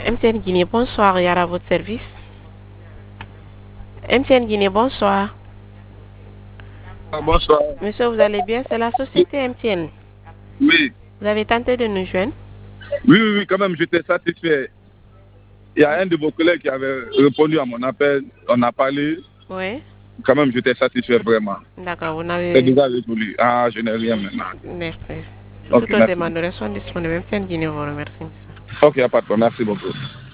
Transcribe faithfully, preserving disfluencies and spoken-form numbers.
M T N Guinée, bonsoir, Yara, à votre service. M T N Guinée, bonsoir. Ah, bonsoir. Monsieur, vous allez bien? C'est la société M T N. Oui. Vous avez tenté de nous joindre? Oui, oui, oui, quand même, j'étais satisfait. Il y a un de vos collègues qui avait répondu à mon appel. On a parlé. Oui. Quand même, j'étais satisfait vraiment. D'accord, vous C'est n'avez... déjà résolu. Ah, je n'ai rien maintenant. Merci. Ok, Toutes les merci. demandes sont disponibles. M T N Guinée vous remercie, monsieur. Ok, il n'y a pas de problème. Merci beaucoup.